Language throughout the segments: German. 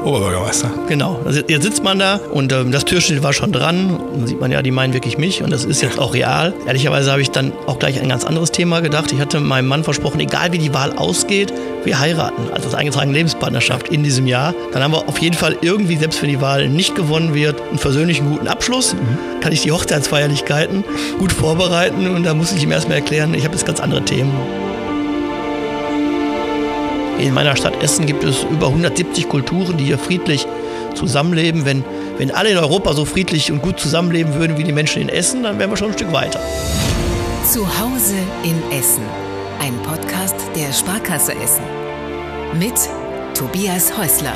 Oberbürgermeister. Genau, also jetzt sitzt man da und das Türschild war schon dran. Und dann sieht man ja, die meinen wirklich mich und das ist jetzt auch real. Ehrlicherweise habe ich dann auch gleich ein ganz anderes Thema gedacht. Ich hatte meinem Mann versprochen, egal wie die Wahl ausgeht, wir heiraten, also als eingetragene Lebenspartnerschaft in diesem Jahr. Dann haben wir auf jeden Fall irgendwie, selbst wenn die Wahl nicht gewonnen wird, einen versöhnlichen guten Abschluss. Kann ich die Hochzeitsfeierlichkeiten gut vorbereiten und da muss ich ihm erstmal erklären, ich habe jetzt ganz andere Themen. In meiner Stadt Essen gibt es über 170 Kulturen, die hier friedlich zusammenleben. Wenn alle in Europa so friedlich und gut zusammenleben würden wie die Menschen in Essen, dann wären wir schon ein Stück weiter. Zuhause in Essen. Ein Podcast der Sparkasse Essen. Mit Tobias Häusler.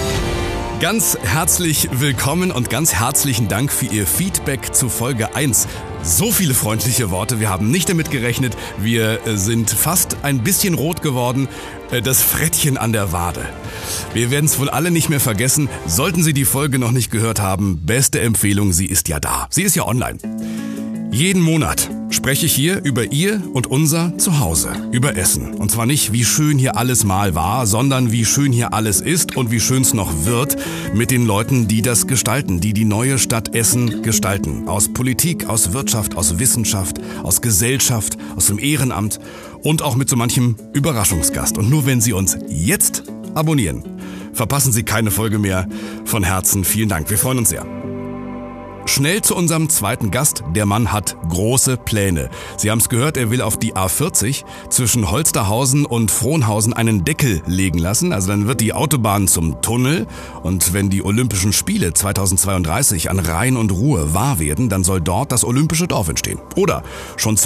Ganz herzlich willkommen und ganz herzlichen Dank für Ihr Feedback zu Folge 1. So viele freundliche Worte, wir haben nicht damit gerechnet. Wir sind fast ein bisschen rot geworden. Das Frettchen an der Wade. Wir werden es wohl alle nicht mehr vergessen. Sollten Sie die Folge noch nicht gehört haben, beste Empfehlung, sie ist ja da. Sie ist ja online. Jeden Monat spreche ich hier über Ihr und unser Zuhause, über Essen. Und zwar nicht, wie schön hier alles mal war, sondern wie schön hier alles ist und wie schön es noch wird mit den Leuten, die das gestalten, die neue Stadt Essen gestalten. Aus Politik, aus Wirtschaft, aus Wissenschaft, aus Gesellschaft, aus dem Ehrenamt und auch mit so manchem Überraschungsgast. Und nur wenn Sie uns jetzt abonnieren, verpassen Sie keine Folge mehr. Von Herzen vielen Dank, wir freuen uns sehr. Schnell zu unserem zweiten Gast. Der Mann hat große Pläne. Sie haben es gehört, er will auf die A40 zwischen Holsterhausen und Frohnhausen einen Deckel legen lassen. Also dann wird die Autobahn zum Tunnel. Und wenn die Olympischen Spiele 2032 an Rhein und Ruhr wahr werden, dann soll dort das Olympische Dorf entstehen. Oder schon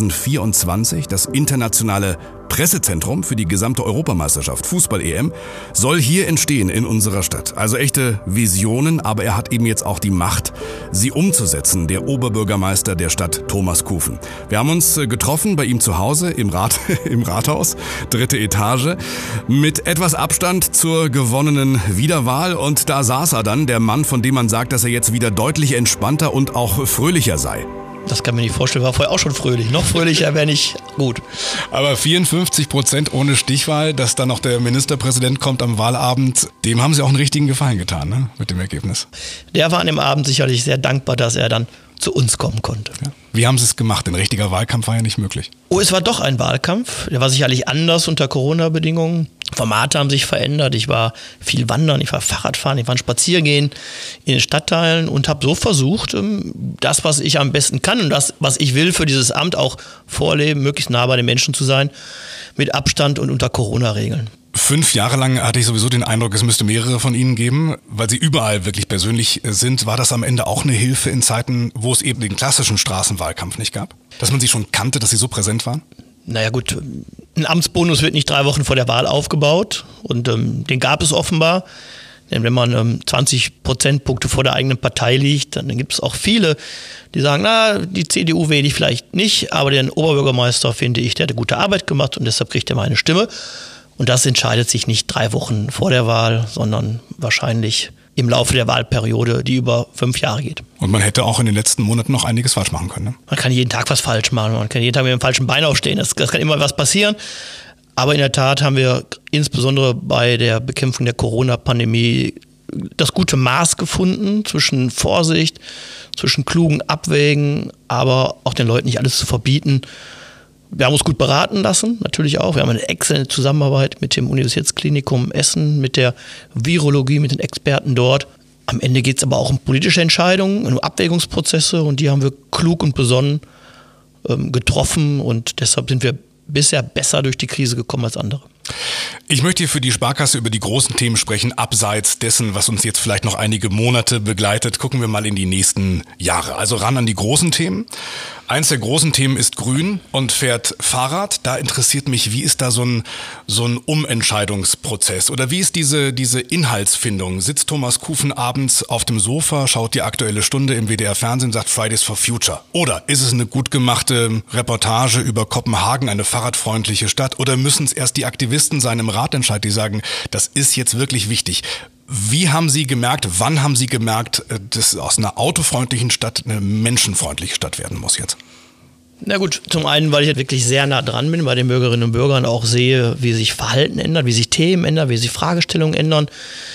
2024 das internationale Pressezentrum für die gesamte Europameisterschaft, Fußball-EM, soll hier entstehen in unserer Stadt. Also echte Visionen, aber er hat eben jetzt auch die Macht, sie umzusetzen, der Oberbürgermeister der Stadt Thomas Kufen. Wir haben uns getroffen bei ihm zu Hause im Rathaus, 3. Etage, mit etwas Abstand zur gewonnenen Wiederwahl und da saß er dann, der Mann, von dem man sagt, dass er jetzt wieder deutlich entspannter und auch fröhlicher sei. Das kann man nicht vorstellen, war vorher auch schon fröhlich. Noch fröhlicher wäre nicht gut. Aber 54% ohne Stichwahl, dass dann noch der Ministerpräsident kommt am Wahlabend, dem haben Sie auch einen richtigen Gefallen getan, ne? Mit dem Ergebnis. Der war an dem Abend sicherlich sehr dankbar, dass er dann zu uns kommen konnte. Ja. Wie haben Sie es gemacht? Ein richtiger Wahlkampf war ja nicht möglich. Oh, es war doch ein Wahlkampf. Der war sicherlich anders unter Corona-Bedingungen. Formate haben sich verändert. Ich war viel wandern, ich war Fahrradfahren, ich war Spaziergehen in den Stadtteilen und habe so versucht, das, was ich am besten kann und das, was ich will für dieses Amt auch vorleben, möglichst nah bei den Menschen zu sein, mit Abstand und unter Corona-Regeln. 5 Jahre lang hatte ich sowieso den Eindruck, es müsste mehrere von Ihnen geben, weil Sie überall wirklich persönlich sind. War das am Ende auch eine Hilfe in Zeiten, wo es eben den klassischen Straßenwahlkampf nicht gab? Dass man Sie schon kannte, dass Sie so präsent waren? Naja gut, ein Amtsbonus wird nicht 3 Wochen vor der Wahl aufgebaut und den gab es offenbar. Denn wenn man 20 Prozentpunkte vor der eigenen Partei liegt, dann gibt es auch viele, die sagen, na, die CDU wähle ich vielleicht nicht, aber den Oberbürgermeister finde ich, der hat eine gute Arbeit gemacht und deshalb kriegt er meine Stimme. Und das entscheidet sich nicht 3 Wochen vor der Wahl, sondern wahrscheinlich im Laufe der Wahlperiode, die über 5 Jahre geht. Und man hätte auch in den letzten Monaten noch einiges falsch machen können, ne? Man kann jeden Tag was falsch machen, man kann jeden Tag mit dem falschen Bein aufstehen, das kann immer was passieren. Aber in der Tat haben wir insbesondere bei der Bekämpfung der Corona-Pandemie das gute Maß gefunden zwischen Vorsicht, zwischen klugen Abwägen, aber auch den Leuten nicht alles zu verbieten. Wir haben uns gut beraten lassen, natürlich auch. Wir haben eine exzellente Zusammenarbeit mit dem Universitätsklinikum Essen, mit der Virologie, mit den Experten dort. Am Ende geht es aber auch um politische Entscheidungen, um Abwägungsprozesse und die haben wir klug und besonnen getroffen und deshalb sind wir bisher besser durch die Krise gekommen als andere. Ich möchte hier für die Sparkasse über die großen Themen sprechen, abseits dessen, was uns jetzt vielleicht noch einige Monate begleitet. Gucken wir mal in die nächsten Jahre. Also ran an die großen Themen. Eins der großen Themen ist grün und fährt Fahrrad. Da interessiert mich, wie ist da so ein Umentscheidungsprozess? Oder wie ist diese Inhaltsfindung? Sitzt Thomas Kufen abends auf dem Sofa, schaut die Aktuelle Stunde im WDR-Fernsehen und sagt Fridays for Future? Oder ist es eine gut gemachte Reportage über Kopenhagen, eine fahrradfreundliche Stadt? Oder müssen es erst die Aktivisten sein im Ratentscheid, die sagen, das ist jetzt wirklich wichtig? Wie haben Sie gemerkt, wann haben Sie gemerkt, dass aus einer autofreundlichen Stadt eine menschenfreundliche Stadt werden muss jetzt? Na gut, zum einen, weil ich halt wirklich sehr nah dran bin bei den Bürgerinnen und Bürgern, auch sehe, wie sich Verhalten ändert, wie sich Themen ändern, wie sich Fragestellungen ändern.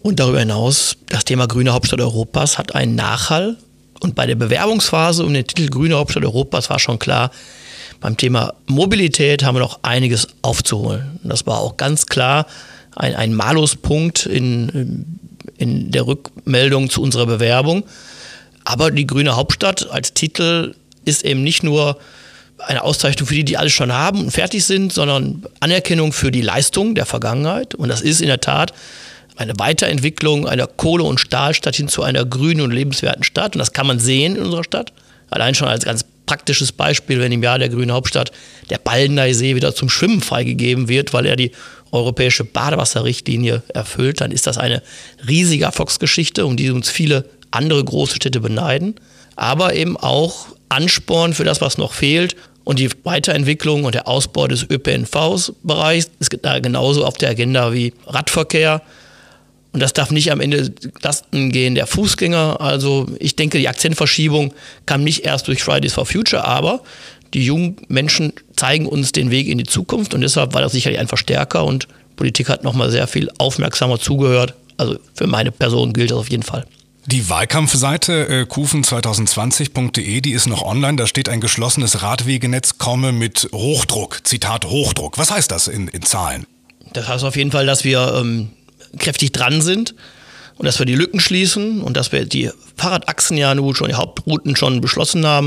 Und darüber hinaus, das Thema Grüne Hauptstadt Europas hat einen Nachhall. Und bei der Bewerbungsphase um den Titel Grüne Hauptstadt Europas war schon klar, beim Thema Mobilität haben wir noch einiges aufzuholen. Und das war auch ganz klar ein Maluspunkt in der Rückmeldung zu unserer Bewerbung. Aber die Grüne Hauptstadt als Titel ist eben nicht nur eine Auszeichnung für die alles schon haben und fertig sind, sondern Anerkennung für die Leistung der Vergangenheit. Und das ist in der Tat eine Weiterentwicklung einer Kohle- und Stahlstadt hin zu einer grünen und lebenswerten Stadt. Und das kann man sehen in unserer Stadt. Allein schon als ganz praktisches Beispiel, wenn im Jahr der Grünen Hauptstadt der Baldeneysee wieder zum Schwimmen freigegeben wird, weil er die europäische Badewasserrichtlinie erfüllt, dann ist das eine riesige Erfolgsgeschichte, um die uns viele andere große Städte beneiden. Aber eben auch Ansporn für das, was noch fehlt. Und die Weiterentwicklung und der Ausbau des ÖPNV-Bereichs ist da genauso auf der Agenda wie Radverkehr. Und das darf nicht am Ende Lasten gehen der Fußgänger. Also ich denke, die Akzentverschiebung kam nicht erst durch Fridays for Future, aber die jungen Menschen zeigen uns den Weg in die Zukunft. Und deshalb war das sicherlich ein Verstärker und Politik hat nochmal sehr viel aufmerksamer zugehört. Also für meine Person gilt das auf jeden Fall. Die Wahlkampfseite kufen2020.de, die ist noch online. Da steht: ein geschlossenes Radwegenetz komme mit Hochdruck. Zitat Hochdruck. Was heißt das in Zahlen? Das heißt auf jeden Fall, dass wir kräftig dran sind und dass wir die Lücken schließen und dass wir die Fahrradachsen ja nun schon, die Hauptrouten schon beschlossen haben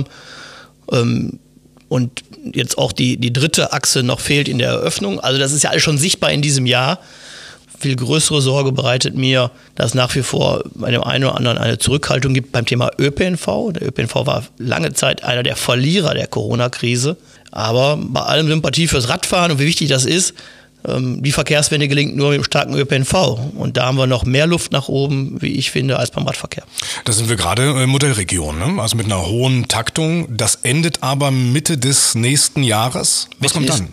und jetzt auch die dritte Achse noch fehlt in der Eröffnung. Also das ist ja alles schon sichtbar in diesem Jahr. Viel größere Sorge bereitet mir, dass nach wie vor bei dem einen oder anderen eine Zurückhaltung gibt beim Thema ÖPNV. Der ÖPNV war lange Zeit einer der Verlierer der Corona-Krise. Aber bei allem Sympathie fürs Radfahren und wie wichtig das ist, die Verkehrswende gelingt nur mit einem starken ÖPNV. Und da haben wir noch mehr Luft nach oben, wie ich finde, als beim Radverkehr. Da sind wir gerade Modellregion, ne? Also mit einer hohen Taktung. Das endet aber Mitte des nächsten Jahres. Was kommt dann?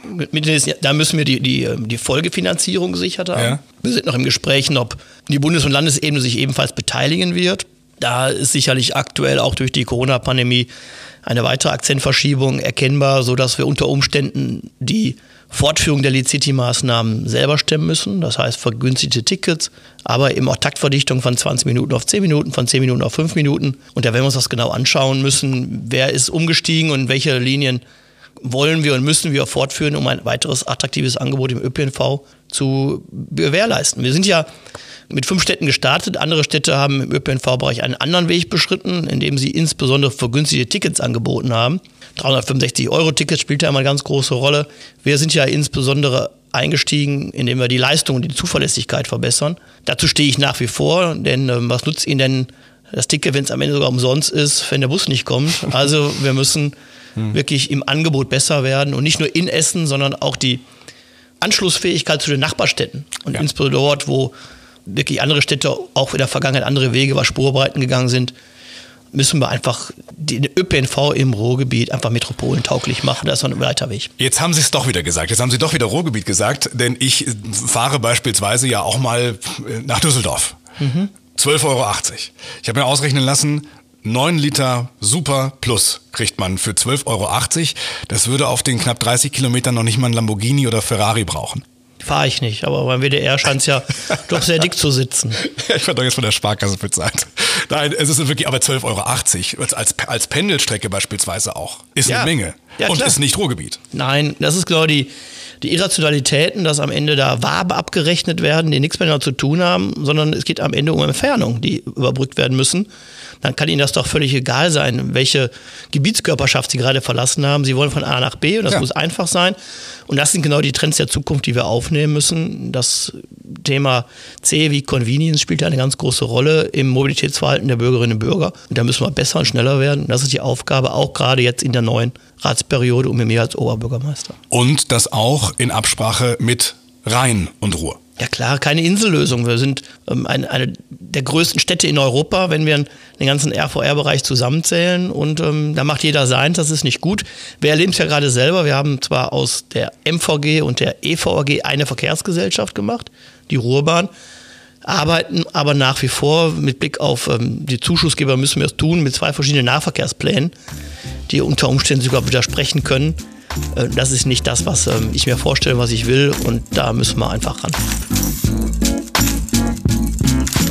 Da müssen wir die Folgefinanzierung gesichert haben. Ja. Wir sind noch im Gespräch, ob die Bundes- und Landesebene sich ebenfalls beteiligen wird. Da ist sicherlich aktuell auch durch die Corona-Pandemie eine weitere Akzentverschiebung erkennbar, sodass wir unter Umständen die Fortführung der Lead-City-Maßnahmen selber stemmen müssen. Das heißt vergünstigte Tickets, aber eben auch Taktverdichtung von 20 Minuten auf 10 Minuten, von 10 Minuten auf 5 Minuten. Und da werden wir uns das genau anschauen müssen, wer ist umgestiegen und welche Linien wollen wir und müssen wir fortführen, um ein weiteres attraktives Angebot im ÖPNV zu gewährleisten. Wir sind ja mit 5 Städten gestartet. Andere Städte haben im ÖPNV-Bereich einen anderen Weg beschritten, indem sie insbesondere vergünstigte Tickets angeboten haben. 365-Euro-Ticket spielt ja immer eine ganz große Rolle. Wir sind ja insbesondere eingestiegen, indem wir die Leistung und die Zuverlässigkeit verbessern. Dazu stehe ich nach wie vor, denn was nutzt Ihnen denn das Ticket, wenn es am Ende sogar umsonst ist, wenn der Bus nicht kommt? Also wir müssen wirklich im Angebot besser werden und nicht nur in Essen, sondern auch die Anschlussfähigkeit zu den Nachbarstädten. Und insbesondere dort, wo wirklich andere Städte auch in der Vergangenheit andere Wege, was Spurbreiten gegangen sind, müssen wir einfach den ÖPNV im Ruhrgebiet einfach metropolentauglich machen. Das ist ein weiter Weg. Jetzt haben Sie es doch wieder gesagt. Jetzt haben Sie doch wieder Ruhrgebiet gesagt, denn ich fahre beispielsweise ja auch mal nach Düsseldorf. 12,80 Euro. Ich habe mir ausrechnen lassen, 9 Liter Super Plus kriegt man für 12,80 Euro. Das würde auf den knapp 30 Kilometern noch nicht mal ein Lamborghini oder Ferrari brauchen. Fahre ich nicht, aber beim WDR scheint es ja doch sehr dick zu sitzen. Ich werde doch jetzt von der Sparkasse bezahlt. Nein, es ist wirklich aber 12,80 Euro. Als Pendelstrecke beispielsweise auch. Ist eine Menge. Ja, und ist nicht Ruhrgebiet. Nein, das ist genau die Irrationalitäten, dass am Ende da Wabe abgerechnet werden, die nichts miteinander zu tun haben, sondern es geht am Ende um Entfernungen, die überbrückt werden müssen. Dann kann Ihnen das doch völlig egal sein, welche Gebietskörperschaft Sie gerade verlassen haben. Sie wollen von A nach B und das muss einfach sein. Und das sind genau die Trends der Zukunft, die wir aufnehmen müssen. Das Thema C wie Convenience spielt ja eine ganz große Rolle im Mobilitätsverhalten der Bürgerinnen und Bürger. Und da müssen wir besser und schneller werden. Und das ist die Aufgabe, auch gerade jetzt in der neuen Ratsperiode und mit mir als Oberbürgermeister. Und das auch in Absprache mit Rhein und Ruhr. Ja klar, keine Insellösung. Wir sind eine der größten Städte in Europa, wenn wir den ganzen RVR-Bereich zusammenzählen. Und da macht jeder seins, das ist nicht gut. Wir erleben es ja gerade selber. Wir haben zwar aus der MVG und der EVAG eine Verkehrsgesellschaft gemacht, die Ruhrbahn, arbeiten aber nach wie vor mit Blick auf die Zuschussgeber müssen wir es tun, mit 2 verschiedenen Nahverkehrsplänen, die unter Umständen sogar widersprechen können. Das ist nicht das, was ich mir vorstelle, was ich will, und da müssen wir einfach ran.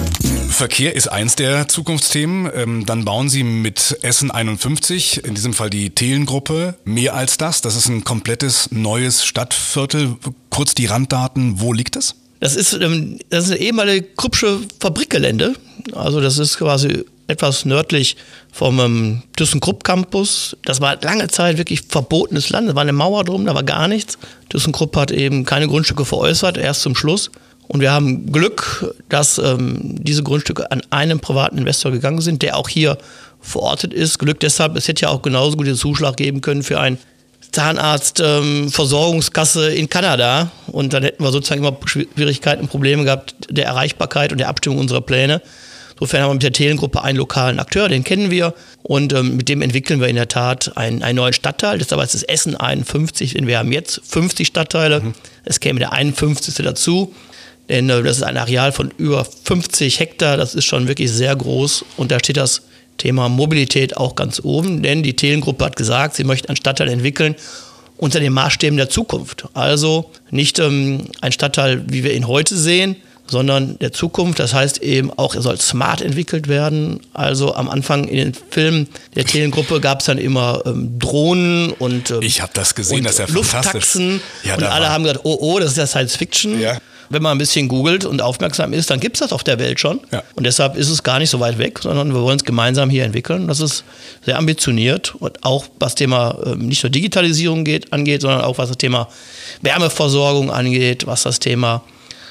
Verkehr ist eins der Zukunftsthemen. Dann bauen Sie mit Essen 51, in diesem Fall die Telengruppe, mehr als das. Das ist ein komplettes neues Stadtviertel. Kurz die Randdaten, wo liegt es? Das ist eine ehemalige Kruppsche Fabrikgelände. Also das ist quasi etwas nördlich vom ThyssenKrupp Campus. Das war lange Zeit wirklich verbotenes Land. Da war eine Mauer drum, da war gar nichts. ThyssenKrupp hat eben keine Grundstücke veräußert, erst zum Schluss. Und wir haben Glück, dass diese Grundstücke an einen privaten Investor gegangen sind, der auch hier verortet ist. Glück deshalb, es hätte ja auch genauso gut den Zuschlag geben können für ein Zahnarzt-Versorgungskasse in Kanada. Und dann hätten wir sozusagen immer Schwierigkeiten und Probleme gehabt der Erreichbarkeit und der Abstimmung unserer Pläne. Insofern haben wir mit der Telengruppe einen lokalen Akteur, den kennen wir. Und mit dem entwickeln wir in der Tat einen neuen Stadtteil. Das ist das Essen 51, denn wir haben jetzt 50 Stadtteile. Es käme der 51. dazu. Denn das ist ein Areal von über 50 Hektar. Das ist schon wirklich sehr groß. Und da steht das Thema Mobilität auch ganz oben, denn die Telengruppe hat gesagt, sie möchte einen Stadtteil entwickeln unter den Maßstäben der Zukunft. Also nicht ein Stadtteil, wie wir ihn heute sehen, sondern der Zukunft. Das heißt eben auch, er soll smart entwickelt werden. Also am Anfang in den Filmen der Telengruppe gab es dann immer Drohnen und ich habe das gesehen, das ist ja Lufttaxen. Ja, und alle haben gesagt, oh, das ist ja Science Fiction. Ja. Wenn man ein bisschen googelt und aufmerksam ist, dann gibt es das auf der Welt schon. Ja. Und deshalb ist es gar nicht so weit weg, sondern wir wollen es gemeinsam hier entwickeln. Das ist sehr ambitioniert und auch was Thema nicht nur Digitalisierung angeht, sondern auch was das Thema Wärmeversorgung angeht, was das Thema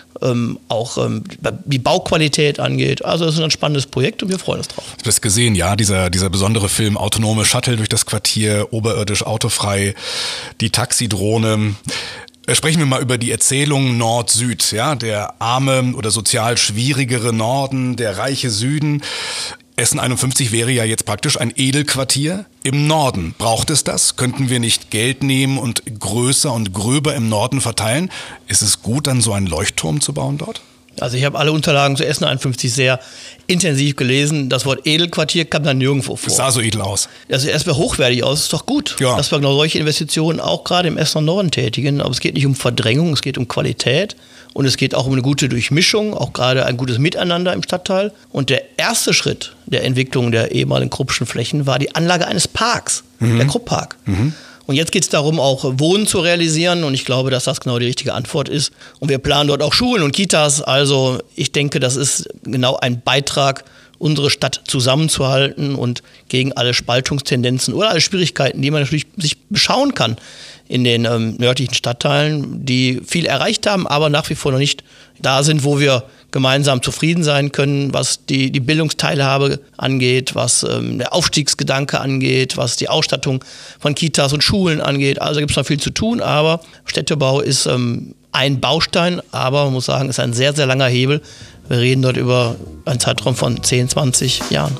auch die Bauqualität angeht. Also es ist ein spannendes Projekt und wir freuen uns drauf. Du hast gesehen, ja, dieser besondere Film, autonome Shuttle durch das Quartier, oberirdisch autofrei, die Taxidrohne. Sprechen wir mal über die Erzählung Nord-Süd, ja, der arme oder sozial schwierigere Norden, der reiche Süden. Essen 51 wäre ja jetzt praktisch ein Edelquartier im Norden. Braucht es das? Könnten wir nicht Geld nehmen und größer und gröber im Norden verteilen? Ist es gut, dann so einen Leuchtturm zu bauen dort? Also ich habe alle Unterlagen zu Essen 51 sehr intensiv gelesen. Das Wort Edelquartier kam dann nirgendwo vor. Es sah so edel aus. Also erstmal hochwertig aus, ist doch gut, ja, dass wir genau solche Investitionen auch gerade im Essener Norden tätigen. Aber es geht nicht um Verdrängung, es geht um Qualität und es geht auch um eine gute Durchmischung, auch gerade ein gutes Miteinander im Stadtteil. Und der erste Schritt der Entwicklung der ehemaligen Kruppschen Flächen war die Anlage eines Parks, der Krupp-Park. Und jetzt geht es darum, auch Wohnen zu realisieren. Und ich glaube, dass das genau die richtige Antwort ist. Und wir planen dort auch Schulen und Kitas. Also ich denke, das ist genau ein Beitrag, unsere Stadt zusammenzuhalten und gegen alle Spaltungstendenzen oder alle Schwierigkeiten, die man natürlich sich beschauen kann in den nördlichen Stadtteilen, die viel erreicht haben, aber nach wie vor noch nicht da sind, wo wir gemeinsam zufrieden sein können, was die Bildungsteilhabe angeht, was der Aufstiegsgedanke angeht, was die Ausstattung von Kitas und Schulen angeht. Also gibt es noch viel zu tun, aber Städtebau ist ein Baustein, aber man muss sagen, ist ein sehr, sehr langer Hebel. Wir reden dort über einen Zeitraum von 10, 20 Jahren.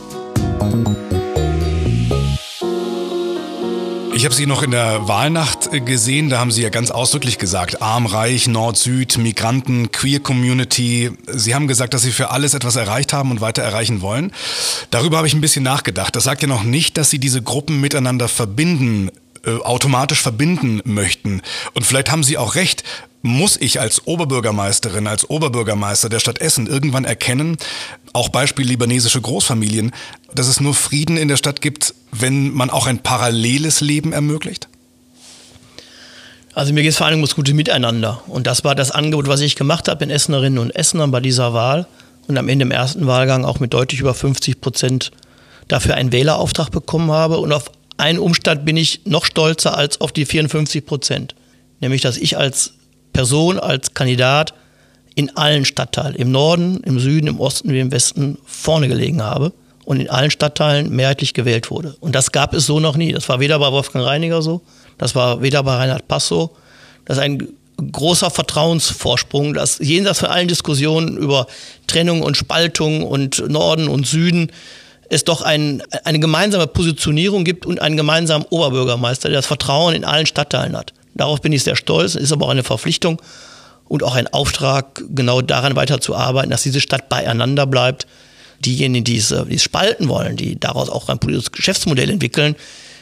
Ich habe Sie noch in der Wahlnacht gesehen, da haben Sie ja ganz ausdrücklich gesagt, arm, reich, Nord, Süd, Migranten, Queer Community. Sie haben gesagt, dass Sie für alles etwas erreicht haben und weiter erreichen wollen. Darüber habe ich ein bisschen nachgedacht. Das sagt ja noch nicht, dass Sie diese Gruppen miteinander automatisch verbinden möchten. Und vielleicht haben Sie auch recht. Muss ich als Oberbürgermeisterin, als Oberbürgermeister der Stadt Essen irgendwann erkennen, auch Beispiel libanesische Großfamilien, dass es nur Frieden in der Stadt gibt, wenn man auch ein paralleles Leben ermöglicht? Also mir geht es vor allem um das gute Miteinander. Und das war das Angebot, was ich gemacht habe in Essenerinnen und Essenern bei dieser Wahl. Und am Ende im ersten Wahlgang auch mit deutlich über 50% dafür einen Wählerauftrag bekommen habe. Und auf einen Umstand bin ich noch stolzer als auf die 54%. Nämlich, dass ich als Person, als Kandidat in allen Stadtteilen, im Norden, im Süden, im Osten wie im Westen vorne gelegen habe und in allen Stadtteilen mehrheitlich gewählt wurde. Und das gab es so noch nie. Das war weder bei Wolfgang Reiniger so, das war weder bei Reinhard Pass so. Das ist ein großer Vertrauensvorsprung, dass jenseits von allen Diskussionen über Trennung und Spaltung und Norden und Süden es doch eine gemeinsame Positionierung gibt und einen gemeinsamen Oberbürgermeister, der das Vertrauen in allen Stadtteilen hat. Darauf bin ich sehr stolz, ist aber auch eine Verpflichtung und auch ein Auftrag, genau daran weiterzuarbeiten, dass diese Stadt beieinander bleibt. Diejenigen, die es spalten wollen, die daraus auch ein politisches Geschäftsmodell entwickeln,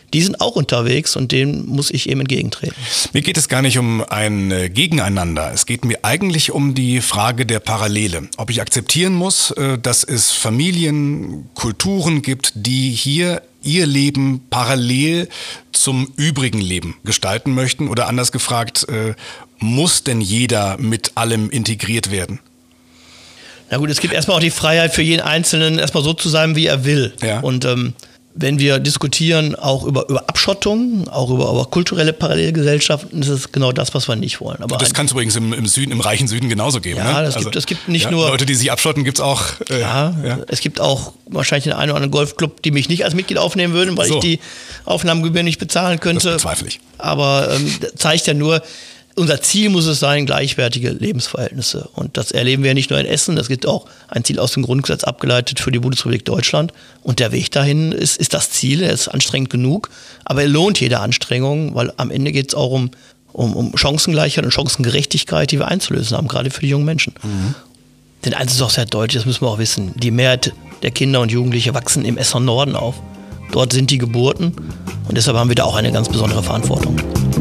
die sind auch unterwegs und denen muss ich eben entgegentreten. Mir geht es gar nicht um ein Gegeneinander. Es geht mir eigentlich um die Frage der Parallele. Ob ich akzeptieren muss, dass es Familien, Kulturen gibt, die hier ihr Leben parallel zum übrigen Leben gestalten möchten? Oder anders gefragt, muss denn jeder mit allem integriert werden? Na gut, es gibt erstmal auch die Freiheit für jeden Einzelnen, erstmal so zu sein, wie er will. Ja. Und wenn wir diskutieren auch über Abschottung, auch über kulturelle Parallelgesellschaften, ist es genau das, was wir nicht wollen. Aber das kann es übrigens im Süden, im reichen Süden genauso geben. Ja, ne? es gibt nicht nur Leute, die sich abschotten, gibt es auch. Es gibt auch wahrscheinlich den einen oder anderen Golfclub, die mich nicht als Mitglied aufnehmen würden, weil ich die Aufnahmegebühr nicht bezahlen könnte. Das bezweifle ich. Aber zeigt ja nur, unser Ziel muss es sein, gleichwertige Lebensverhältnisse. Und das erleben wir nicht nur in Essen, das gibt auch ein Ziel aus dem Grundgesetz abgeleitet für die Bundesrepublik Deutschland. Und der Weg dahin ist das Ziel, er ist anstrengend genug, aber er lohnt jede Anstrengung, weil am Ende geht es auch um Chancengleichheit und Chancengerechtigkeit, die wir einzulösen haben, gerade für die jungen Menschen. Mhm. Denn eins ist auch sehr deutlich, das müssen wir auch wissen, die Mehrheit der Kinder und Jugendliche wachsen im Essener Norden auf. Dort sind die Geburten und deshalb haben wir da auch eine ganz besondere Verantwortung.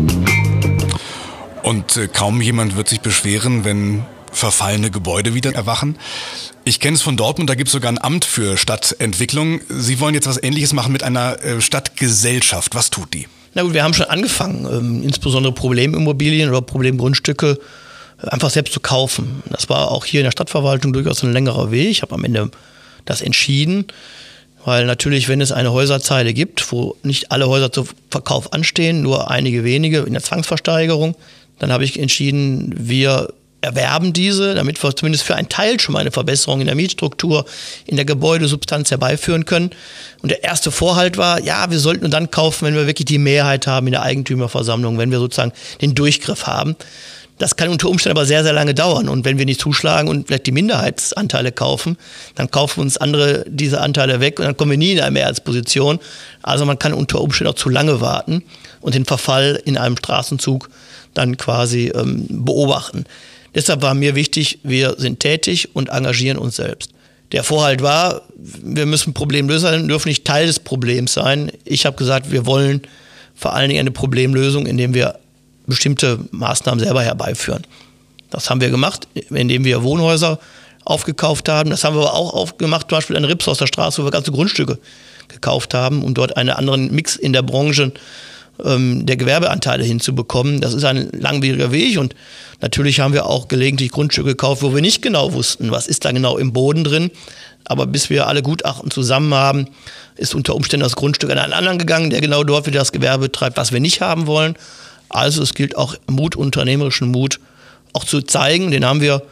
Und kaum jemand wird sich beschweren, wenn verfallene Gebäude wieder erwachen. Ich kenne es von Dortmund, da gibt es sogar ein Amt für Stadtentwicklung. Sie wollen jetzt was Ähnliches machen mit einer Stadtgesellschaft. Was tut die? Na gut, wir haben schon angefangen, insbesondere Problemimmobilien oder Problemgrundstücke einfach selbst zu kaufen. Das war auch hier in der Stadtverwaltung durchaus ein längerer Weg. Ich habe am Ende das entschieden, weil natürlich, wenn es eine Häuserzeile gibt, wo nicht alle Häuser zum Verkauf anstehen, nur einige wenige in der Zwangsversteigerung, dann habe ich entschieden, wir erwerben diese, damit wir zumindest für einen Teil schon mal eine Verbesserung in der Mietstruktur, in der Gebäudesubstanz herbeiführen können. Und der erste Vorhalt war, ja, wir sollten nur dann kaufen, wenn wir wirklich die Mehrheit haben in der Eigentümerversammlung, wenn wir sozusagen den Durchgriff haben. Das kann unter Umständen aber sehr, sehr lange dauern. Und wenn wir nicht zuschlagen und vielleicht die Minderheitsanteile kaufen, dann kaufen uns andere diese Anteile weg und dann kommen wir nie in eine Mehrheitsposition. Also man kann unter Umständen auch zu lange warten und den Verfall in einem Straßenzug dann quasi beobachten. Deshalb war mir wichtig, wir sind tätig und engagieren uns selbst. Der Vorhalt war, wir müssen Problemlöser sein, dürfen nicht Teil des Problems sein. Ich habe gesagt, wir wollen vor allen Dingen eine Problemlösung, indem wir bestimmte Maßnahmen selber herbeiführen. Das haben wir gemacht, indem wir Wohnhäuser aufgekauft haben. Das haben wir aber auch gemacht, zum Beispiel an Rips aus der Straße, wo wir ganze Grundstücke gekauft haben, um dort einen anderen Mix in der Branche der Gewerbeanteile hinzubekommen. Das ist ein langwieriger Weg und natürlich haben wir auch gelegentlich Grundstücke gekauft, wo wir nicht genau wussten, was ist da genau im Boden drin. Aber bis wir alle Gutachten zusammen haben, ist unter Umständen das Grundstück an einen anderen gegangen, der genau dort wieder das Gewerbe betreibt, was wir nicht haben wollen. Also es gilt auch Mut, unternehmerischen Mut auch zu zeigen. Den haben wir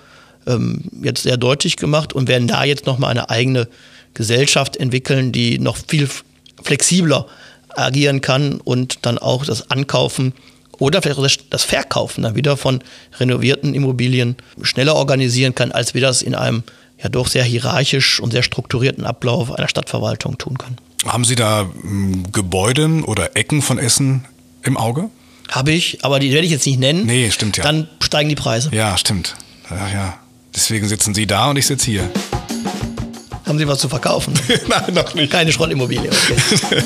jetzt sehr deutlich gemacht und werden da jetzt nochmal eine eigene Gesellschaft entwickeln, die noch viel flexibler agieren kann und dann auch das Ankaufen oder vielleicht auch das Verkaufen dann wieder von renovierten Immobilien schneller organisieren kann, als wir das in einem ja doch sehr hierarchisch und sehr strukturierten Ablauf einer Stadtverwaltung tun können. Haben Sie da Gebäude oder Ecken von Essen im Auge? Habe ich, aber die werde ich jetzt nicht nennen. Nee, stimmt ja. Dann steigen die Preise. Ja, stimmt. Ja. Deswegen sitzen Sie da und ich sitze hier. Haben Sie was zu verkaufen? Nein, noch nicht. Keine Schrottimmobilie. Okay.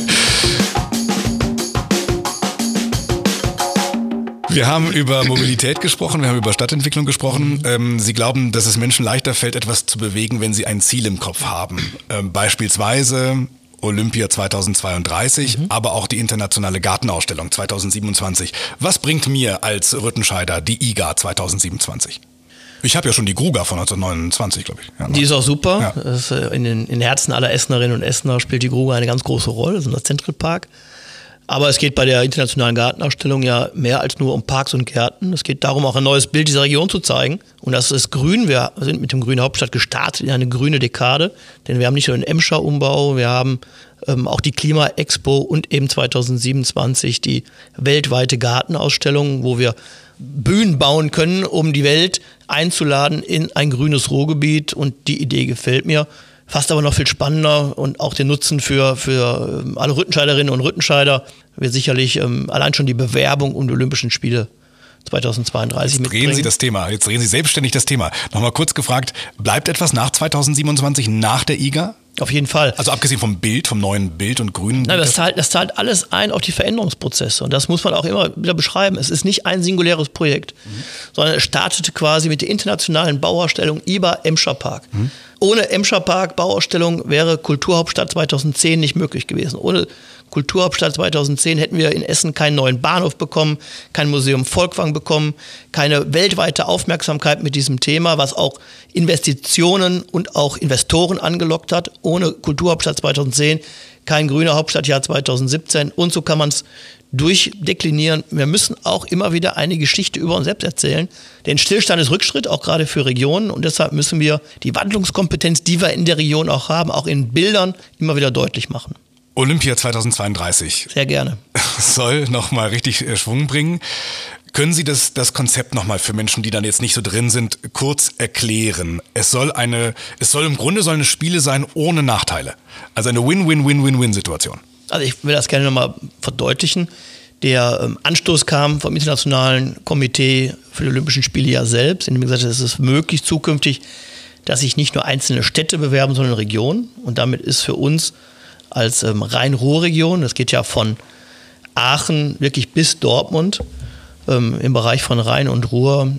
Wir haben über Mobilität gesprochen, wir haben über Stadtentwicklung gesprochen. Sie glauben, dass es Menschen leichter fällt, etwas zu bewegen, wenn sie ein Ziel im Kopf haben. Beispielsweise Olympia 2032, aber auch die internationale Gartenausstellung 2027. Was bringt mir als Rüttenscheider die IGA 2027? Ich habe ja schon die Gruga von 1929, glaube ich. Ja, die ist auch super. Ja. Das ist in den Herzen aller Essenerinnen und Essener spielt die Gruga eine ganz große Rolle. Das ist ein Central Park. Aber es geht bei der internationalen Gartenausstellung ja mehr als nur um Parks und Gärten. Es geht darum, auch ein neues Bild dieser Region zu zeigen. Und das ist grün. Wir sind mit dem Grüne Hauptstadt gestartet in eine grüne Dekade. Denn wir haben nicht nur den Emscher-Umbau, wir haben auch die Klima-Expo und eben 2027 die weltweite Gartenausstellung, wo wir Bühnen bauen können, um die Welt einzuladen in ein grünes Ruhrgebiet. Und die Idee gefällt mir. Fast aber noch viel spannender und auch den Nutzen für alle Rüttenscheiderinnen und Rüttenscheider wird sicherlich allein schon die Bewerbung um die Olympischen Spiele 2032 mitbringen. Jetzt drehen Sie das Thema, jetzt drehen Sie selbstständig das Thema. Nochmal kurz gefragt, bleibt etwas nach 2027, nach der IGA? Auf jeden Fall. Also abgesehen vom Bild, vom neuen Bild und grünen Bild. Nein, das zahlt alles ein auf die Veränderungsprozesse. Und das muss man auch immer wieder beschreiben. Es ist nicht ein singuläres Projekt, sondern es startete quasi mit der internationalen Bauausstellung IBA Emscher Park. Ohne Emscher Park Bauausstellung wäre Kulturhauptstadt 2010 nicht möglich gewesen. Ohne Kulturhauptstadt 2010 hätten wir in Essen keinen neuen Bahnhof bekommen, kein Museum Volkwang bekommen, keine weltweite Aufmerksamkeit mit diesem Thema, was auch Investitionen und auch Investoren angelockt hat. Ohne Kulturhauptstadt 2010 kein grüner Hauptstadtjahr 2017. Und so kann man es durchdeklinieren. Wir müssen auch immer wieder eine Geschichte über uns selbst erzählen. Denn Stillstand ist Rückschritt, auch gerade für Regionen. Und deshalb müssen wir die Wandlungskompetenz, die wir in der Region auch haben, auch in Bildern immer wieder deutlich machen. Olympia 2032. Sehr gerne. Soll nochmal richtig Schwung bringen. Können Sie das Konzept nochmal für Menschen, die dann jetzt nicht so drin sind, kurz erklären? Es soll im Grunde sollen es Spiele sein ohne Nachteile. Also eine Win-Win-Win-Win-Win-Situation. Also ich will das gerne nochmal verdeutlichen. Der Anstoß kam vom Internationalen Komitee für die Olympischen Spiele ja selbst, in dem gesagt hat, es ist möglich zukünftig, dass sich nicht nur einzelne Städte bewerben, sondern Regionen. Und damit ist für uns als Rhein-Ruhr-Region, das geht ja von Aachen wirklich bis Dortmund, im Bereich von Rhein und Ruhr,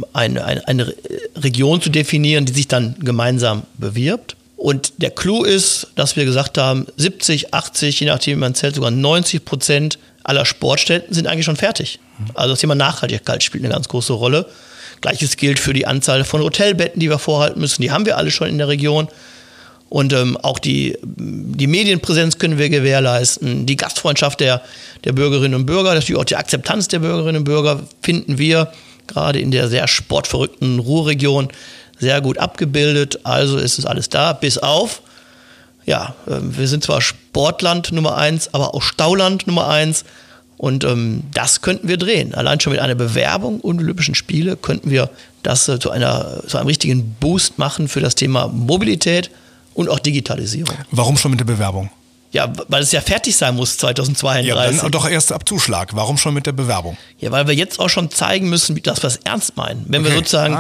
eine Region zu definieren, die sich dann gemeinsam bewirbt. Und der Clou ist, dass wir gesagt haben, 70, 80, je nachdem wie man zählt, sogar 90% aller Sportstätten sind eigentlich schon fertig. Also das Thema Nachhaltigkeit spielt eine ganz große Rolle. Gleiches gilt für die Anzahl von Hotelbetten, die wir vorhalten müssen. Die haben wir alle schon in der Region. Und auch die Medienpräsenz können wir gewährleisten. Die Gastfreundschaft der Bürgerinnen und Bürger, natürlich auch die Akzeptanz der Bürgerinnen und Bürger finden wir gerade in der sehr sportverrückten Ruhrregion sehr gut abgebildet. Also ist es alles da, bis auf, ja, wir sind zwar Sportland Nummer 1, aber auch Stauland Nummer 1. Und das könnten wir drehen. Allein schon mit einer Bewerbung und Olympischen Spiele könnten wir das zu einem richtigen Boost machen für das Thema Mobilität und auch Digitalisierung. Warum schon mit der Bewerbung? Ja, weil es ja fertig sein muss 2032. Ja, dann doch erst ab Zuschlag. Warum schon mit der Bewerbung? Ja, weil wir jetzt auch schon zeigen müssen, dass wir es ernst meinen. Wenn wir sozusagen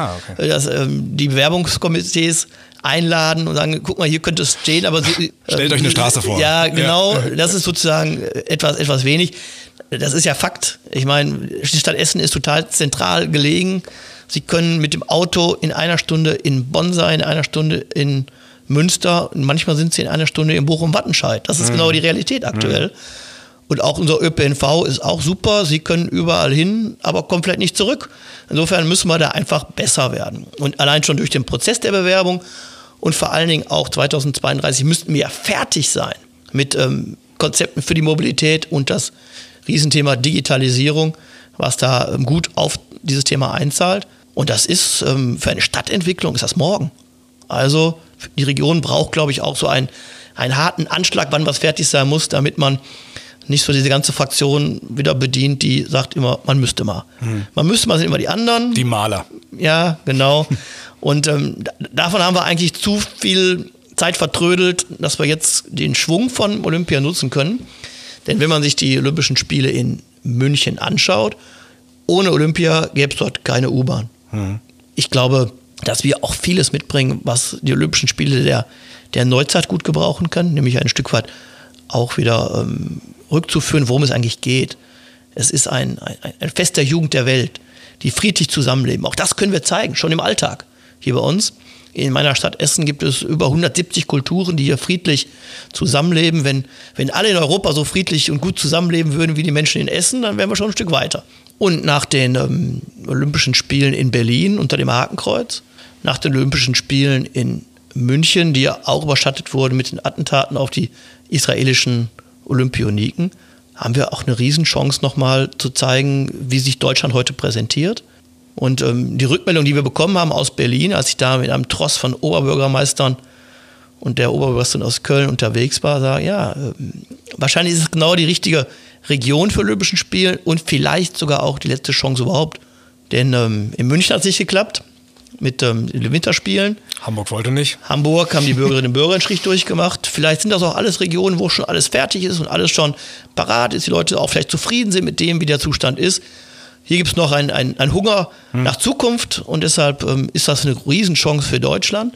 die Bewerbungskomitees einladen und sagen, guck mal, hier könnte es stehen, aber stellt euch eine Straße vor. Ja, genau. Ja. Das ist sozusagen etwas wenig. Das ist ja Fakt. Ich meine, die Stadt Essen ist total zentral gelegen. Sie können mit dem Auto in einer Stunde in Bonn sein, in einer Stunde in Münster, und manchmal sind sie in einer Stunde in Bochum-Wattenscheid. Das ist genau die Realität aktuell. Und auch unser ÖPNV ist auch super. Sie können überall hin, aber kommen vielleicht nicht zurück. Insofern müssen wir da einfach besser werden. Und allein schon durch den Prozess der Bewerbung und vor allen Dingen auch 2032 müssten wir ja fertig sein mit Konzepten für die Mobilität und das Riesenthema Digitalisierung, was da gut auf dieses Thema einzahlt. Und das ist für eine Stadtentwicklung ist das morgen. Also die Region braucht, glaube ich, auch so einen harten Anschlag, wann was fertig sein muss, damit man nicht so diese ganze Fraktion wieder bedient, die sagt immer, man müsste mal. Man müsste mal, sind immer die anderen. Die Maler. Ja, genau. Und davon haben wir eigentlich zu viel Zeit vertrödelt, dass wir jetzt den Schwung von Olympia nutzen können. Denn wenn man sich die Olympischen Spiele in München anschaut, ohne Olympia gäbe es dort keine U-Bahn. Ich glaube, dass wir auch vieles mitbringen, was die Olympischen Spiele der Neuzeit gut gebrauchen können, nämlich ein Stück weit auch wieder rückzuführen, worum es eigentlich geht. Es ist ein Fest der Jugend der Welt, die friedlich zusammenleben. Auch das können wir zeigen, schon im Alltag hier bei uns. In meiner Stadt Essen gibt es über 170 Kulturen, die hier friedlich zusammenleben. Wenn alle in Europa so friedlich und gut zusammenleben würden wie die Menschen in Essen, dann wären wir schon ein Stück weiter. Und nach den Olympischen Spielen in Berlin unter dem Hakenkreuz, nach den Olympischen Spielen in München, die ja auch überschattet wurden mit den Attentaten auf die israelischen Olympioniken, haben wir auch eine Riesenchance nochmal zu zeigen, wie sich Deutschland heute präsentiert. Und die Rückmeldung, die wir bekommen haben aus Berlin, als ich da mit einem Tross von Oberbürgermeistern und der Oberbürgermeisterin aus Köln unterwegs war, sage ja, wahrscheinlich ist es genau die richtige Region für Olympischen Spiele und vielleicht sogar auch die letzte Chance überhaupt. Denn in München hat es nicht geklappt mit den Winterspielen. Hamburg wollte nicht. Hamburg haben die Bürgerinnen und Bürger einen Strich durchgemacht. Vielleicht sind das auch alles Regionen, wo schon alles fertig ist und alles schon parat ist, die Leute auch vielleicht zufrieden sind mit dem, wie der Zustand ist. Hier gibt es noch einen Hunger nach Zukunft und deshalb ist das eine Riesenchance für Deutschland.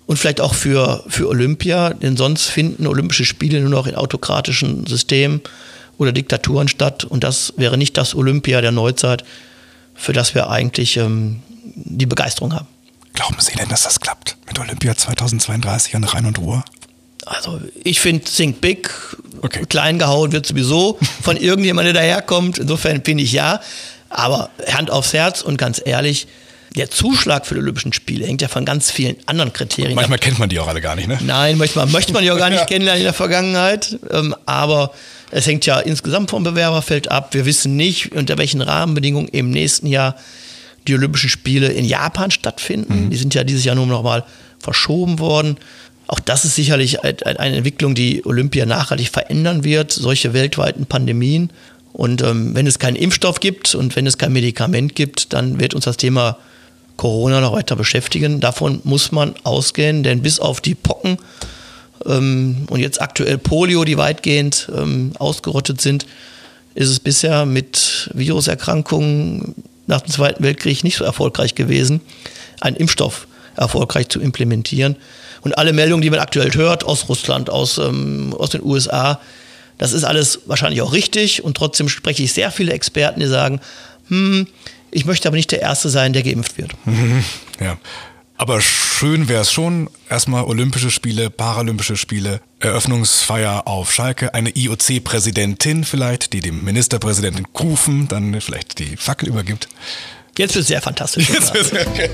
Und vielleicht auch für Olympia, denn sonst finden Olympische Spiele nur noch in autokratischen Systemen oder Diktaturen statt. Und das wäre nicht das Olympia der Neuzeit, für das wir eigentlich die Begeisterung haben. Glauben Sie denn, dass das klappt mit Olympia 2032 an Rhein und Ruhr? Also ich finde, think big, okay. Klein gehauen wird sowieso von irgendjemandem, der daherkommt. Insofern finde ich ja. Aber Hand aufs Herz und ganz ehrlich, der Zuschlag für die Olympischen Spiele hängt ja von ganz vielen anderen Kriterien ab. Manchmal kennt man die auch alle gar nicht, ne? Nein, möchte man die auch gar nicht kennenlernen in der Vergangenheit. Aber es hängt ja insgesamt vom Bewerberfeld ab. Wir wissen nicht, unter welchen Rahmenbedingungen im nächsten Jahr die Olympischen Spiele in Japan stattfinden. Die sind ja dieses Jahr nur noch mal verschoben worden. Auch das ist sicherlich eine Entwicklung, die Olympia nachhaltig verändern wird, solche weltweiten Pandemien. Und wenn es keinen Impfstoff gibt und wenn es kein Medikament gibt, dann wird uns das Thema Corona noch weiter beschäftigen. Davon muss man ausgehen, denn bis auf die Pocken und jetzt aktuell Polio, die weitgehend ausgerottet sind, ist es bisher mit Viruserkrankungen nach dem Zweiten Weltkrieg nicht so erfolgreich gewesen, einen Impfstoff erfolgreich zu implementieren. Und alle Meldungen, die man aktuell hört, aus Russland, aus den USA, das ist alles wahrscheinlich auch richtig. Und trotzdem spreche ich sehr viele Experten, die sagen, ich möchte aber nicht der Erste sein, der geimpft wird. Ja. Aber schön wäre es schon, erstmal Olympische Spiele, Paralympische Spiele, Eröffnungsfeier auf Schalke, eine IOC-Präsidentin vielleicht, die dem Ministerpräsidenten Kufen dann vielleicht die Fackel übergibt. Jetzt wird es sehr fantastisch. Okay.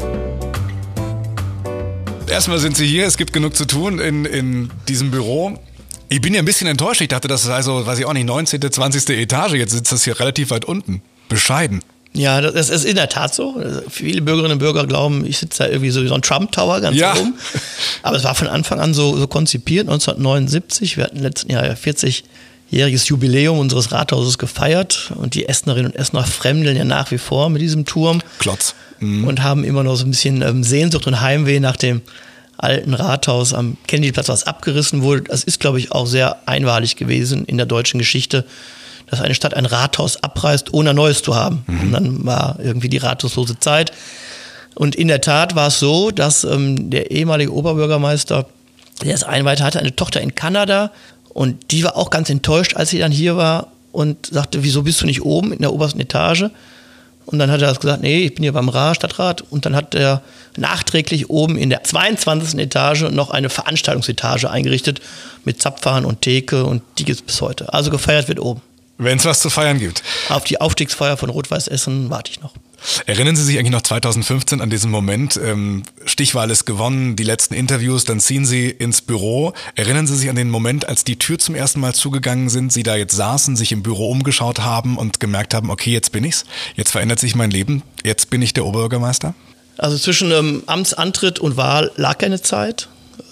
Erstmal sind Sie hier, es gibt genug zu tun in diesem Büro. Ich bin ja ein bisschen enttäuscht, ich dachte, das sei so, weiß ich auch nicht, 19., 20. Etage, jetzt sitzt das hier relativ weit unten. Bescheiden. Ja, das ist in der Tat so. Viele Bürgerinnen und Bürger glauben, ich sitze da irgendwie so wie so ein Trump-Tower ganz oben. Aber es war von Anfang an so konzipiert, 1979. Wir hatten letzten Jahr 40-jähriges Jubiläum unseres Rathauses gefeiert. Und die Essenerinnen und Essener fremdeln ja nach wie vor mit diesem Turm. Klotz. Und haben immer noch so ein bisschen Sehnsucht und Heimweh nach dem alten Rathaus am Kennedyplatz, was abgerissen wurde. Das ist, glaube ich, auch sehr einmalig gewesen in der deutschen Geschichte, dass eine Stadt ein Rathaus abreißt, ohne ein neues zu haben. Und dann war irgendwie die rathauslose Zeit. Und in der Tat war es so, dass der ehemalige Oberbürgermeister, der es einweihte, hatte eine Tochter in Kanada. Und die war auch ganz enttäuscht, als sie dann hier war und sagte, wieso bist du nicht oben in der obersten Etage? Und dann hat er gesagt, nee, ich bin hier beim Stadtrat. Und dann hat er nachträglich oben in der 22. Etage noch eine Veranstaltungsetage eingerichtet mit Zapfhahn und Theke. Und die gibt es bis heute. Also gefeiert wird oben. Wenn es was zu feiern gibt. Auf die Aufstiegsfeier von Rot-Weiß Essen warte ich noch. Erinnern Sie sich eigentlich noch 2015 an diesen Moment? Stichwahl ist gewonnen, die letzten Interviews, dann ziehen Sie ins Büro. Erinnern Sie sich an den Moment, als die Tür zum ersten Mal zugegangen sind, Sie da jetzt saßen, sich im Büro umgeschaut haben und gemerkt haben, okay, jetzt bin ich's, jetzt verändert sich mein Leben, jetzt bin ich der Oberbürgermeister? Also zwischen Amtsantritt und Wahl lag keine Zeit.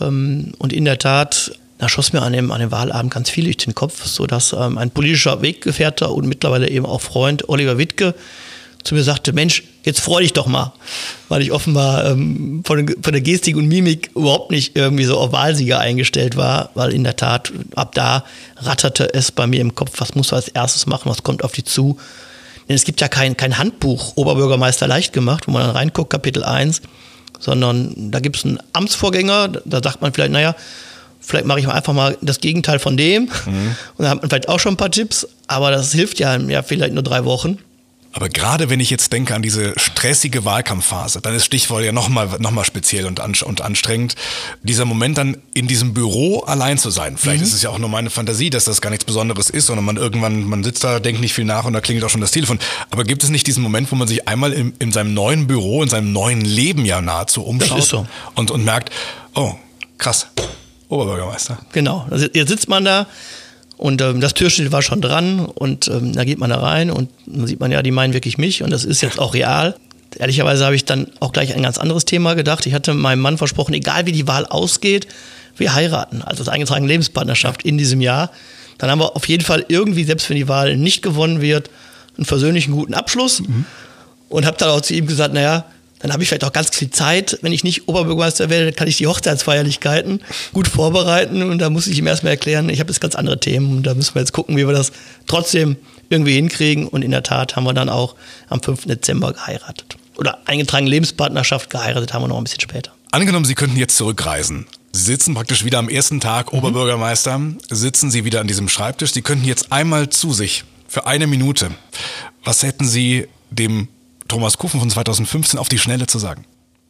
Und in der Tat, da schoss mir an dem Wahlabend ganz viel durch den Kopf, sodass ein politischer Weggefährter und mittlerweile eben auch Freund Oliver Wittke zu mir sagte, Mensch, jetzt freu dich doch mal, weil ich offenbar von der Gestik und Mimik überhaupt nicht irgendwie so auf Wahlsieger eingestellt war, weil in der Tat ab da ratterte es bei mir im Kopf, was musst du als erstes machen, was kommt auf dich zu. Denn es gibt ja kein Handbuch, Oberbürgermeister leicht gemacht, wo man dann reinguckt, Kapitel 1, sondern da gibt es einen Amtsvorgänger, da sagt man vielleicht, naja, vielleicht mache ich mal einfach mal das Gegenteil von dem. Und dann hat man vielleicht auch schon ein paar Tipps, aber das hilft ja vielleicht nur 3 Wochen. Aber gerade wenn ich jetzt denke an diese stressige Wahlkampfphase, dann ist Stichwort ja noch mal speziell und anstrengend. Dieser Moment dann in diesem Büro allein zu sein. Vielleicht ist es ja auch nur meine Fantasie, dass das gar nichts Besonderes ist, sondern man sitzt da, denkt nicht viel nach und da klingelt auch schon das Telefon. Aber gibt es nicht diesen Moment, wo man sich einmal in seinem neuen Büro, in seinem neuen Leben ja nahezu umschaut? Das ist so. Und merkt, oh, krass, Oberbürgermeister. Genau, also jetzt sitzt man da. Und das Türschild war schon dran und da geht man da rein und dann sieht man ja, die meinen wirklich mich und das ist jetzt auch real. Ehrlicherweise habe ich dann auch gleich ein ganz anderes Thema gedacht. Ich hatte meinem Mann versprochen, egal wie die Wahl ausgeht, wir heiraten, also als eingetragene Lebenspartnerschaft in diesem Jahr. Dann haben wir auf jeden Fall irgendwie, selbst wenn die Wahl nicht gewonnen wird, einen versöhnlichen guten Abschluss. Und habe dann auch zu ihm gesagt, naja, dann habe ich vielleicht auch ganz viel Zeit. Wenn ich nicht Oberbürgermeister werde, kann ich die Hochzeitsfeierlichkeiten gut vorbereiten. Und da muss ich ihm erstmal erklären, ich habe jetzt ganz andere Themen. Und da müssen wir jetzt gucken, wie wir das trotzdem irgendwie hinkriegen. Und in der Tat haben wir dann auch am 5. Dezember geheiratet. Oder eingetragene Lebenspartnerschaft, geheiratet haben wir noch ein bisschen später. Angenommen, Sie könnten jetzt zurückreisen. Sie sitzen praktisch wieder am ersten Tag Oberbürgermeister, sitzen Sie wieder an diesem Schreibtisch. Sie könnten jetzt einmal zu sich für 1 Minute. Was hätten Sie dem Thomas Kufen von 2015 auf die Schnelle zu sagen?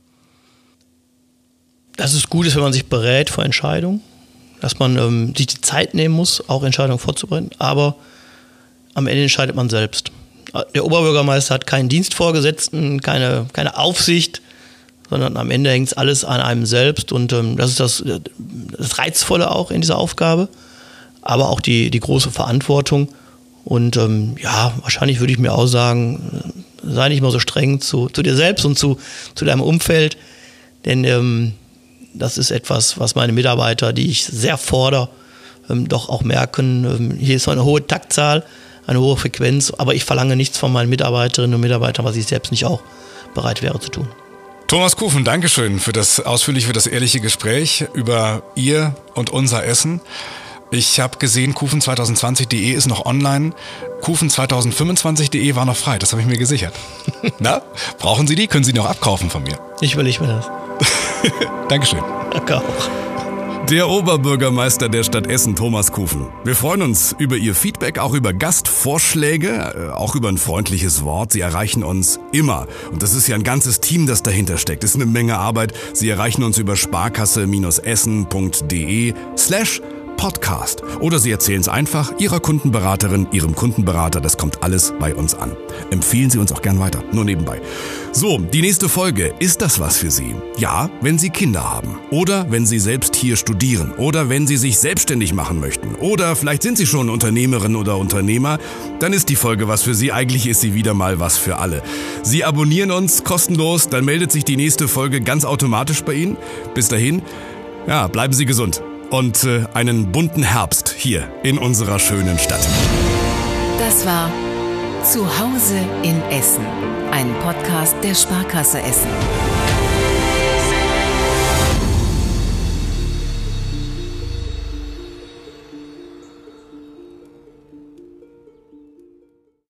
Dass es gut ist, wenn man sich berät vor Entscheidungen, dass man sich die Zeit nehmen muss, auch Entscheidungen vorzubereiten, aber am Ende entscheidet man selbst. Der Oberbürgermeister hat keinen Dienstvorgesetzten, keine Aufsicht, sondern am Ende hängt alles an einem selbst und das ist das Reizvolle auch in dieser Aufgabe, aber auch die große Verantwortung und wahrscheinlich würde ich mir auch sagen, sei nicht mal so streng zu dir selbst und zu deinem Umfeld, denn das ist etwas, was meine Mitarbeiter, die ich sehr fordere, doch auch merken, hier ist so eine hohe Taktzahl, eine hohe Frequenz, aber ich verlange nichts von meinen Mitarbeiterinnen und Mitarbeitern, was ich selbst nicht auch bereit wäre zu tun. Thomas Kufen, Dankeschön für das ehrliche Gespräch über Ihr und unser Essen. Ich habe gesehen, kufen2020.de ist noch online. Kufen2025.de war noch frei, das habe ich mir gesichert. Na, brauchen Sie die? Können Sie noch abkaufen von mir? Ich will das. Dankeschön. Danke auch. Der Oberbürgermeister der Stadt Essen, Thomas Kufen. Wir freuen uns über Ihr Feedback, auch über Gastvorschläge, auch über ein freundliches Wort. Sie erreichen uns immer. Und das ist ja ein ganzes Team, das dahinter steckt. Das ist eine Menge Arbeit. Sie erreichen uns über sparkasse-essen.de/Podcast. Oder Sie erzählen es einfach Ihrer Kundenberaterin, Ihrem Kundenberater. Das kommt alles bei uns an. Empfehlen Sie uns auch gern weiter, nur nebenbei. So, die nächste Folge. Ist das was für Sie? Ja, wenn Sie Kinder haben. Oder wenn Sie selbst hier studieren. Oder wenn Sie sich selbstständig machen möchten. Oder vielleicht sind Sie schon Unternehmerin oder Unternehmer. Dann ist die Folge was für Sie. Eigentlich ist sie wieder mal was für alle. Sie abonnieren uns kostenlos. Dann meldet sich die nächste Folge ganz automatisch bei Ihnen. Bis dahin, bleiben Sie gesund. Und einen bunten Herbst hier in unserer schönen Stadt. Das war Zuhause in Essen, ein Podcast der Sparkasse Essen.